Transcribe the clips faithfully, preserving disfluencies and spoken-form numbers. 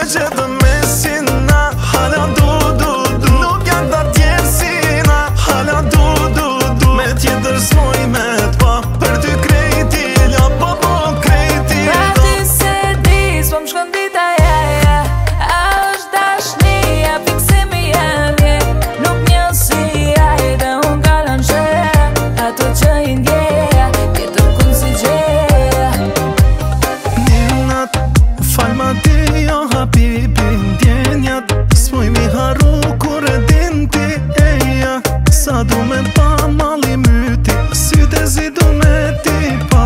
gjedë mesin na hala du du du. Nuk janë ta tjerë si na hala du du du. Me tjetër s'moj me t'pa për ty krejti la po po krejti la. Pra ti se di s'po m'shkon dita ja ja. A është dashnia fiksimi jemi. Nuk një si ajde unë kalan që ato që i ndjeja tjetër kun si gjeja. Ninat fal ma ti jo habibi ndjenjat. S'moj mi haru kur e din ti eja. Sa du me pa mali myti syte zi du me ti pa.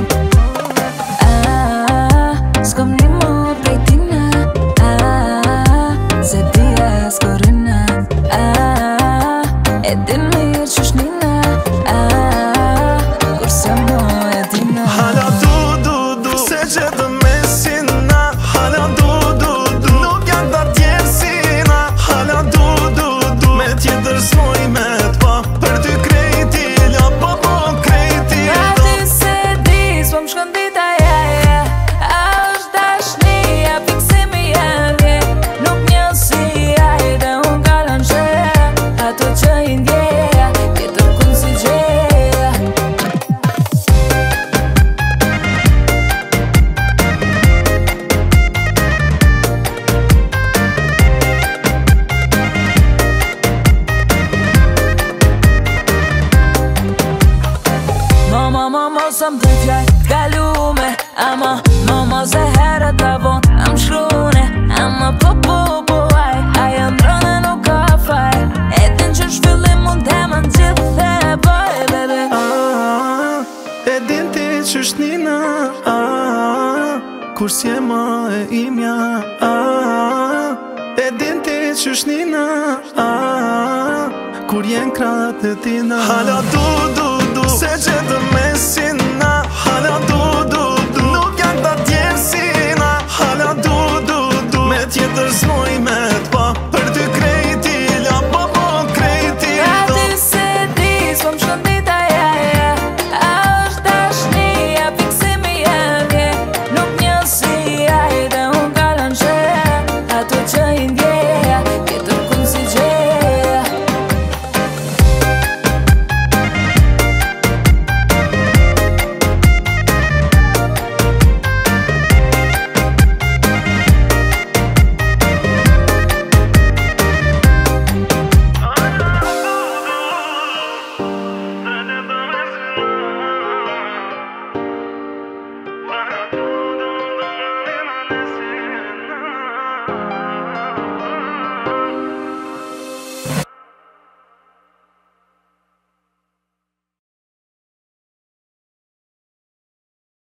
Ah, s'kom një mu prej tina. Ah, se dia s'korina. Ah, e din mirë që shnina. Ah, kur se mu e dina. Hala du du du se gjedë mesin na hala du du du. Nuk janë ta tjerë si na hala du du du. Me tjetër s'moj me t'pa për ty krejti la po po krejti Pra la. ti se di s'po m'shkon dita ja ja. A është dashnia fiksimi jemi. Nuk një si ajde unë kalan që ato që i ndjeja tjetër kun si gjeja. Mama, mama, sa më të fjall t'kalume. Ama, mama, se herët avon am shkrune. Ama, po, po, po, aj aja ndrone nuk ka faj. E din që shfillim mund t'ema n'gjith dhe boj, bebe. Ah, e din ti që shnina. Ah, kur s'je ma e imja. Ah, e din ti që shnina. Ah, kur jen kratë e tina. Hala du du du se gjedë mesin na hala du du du. Nuk janë ta tjerë si na hala du du du. Me tjetër s'moj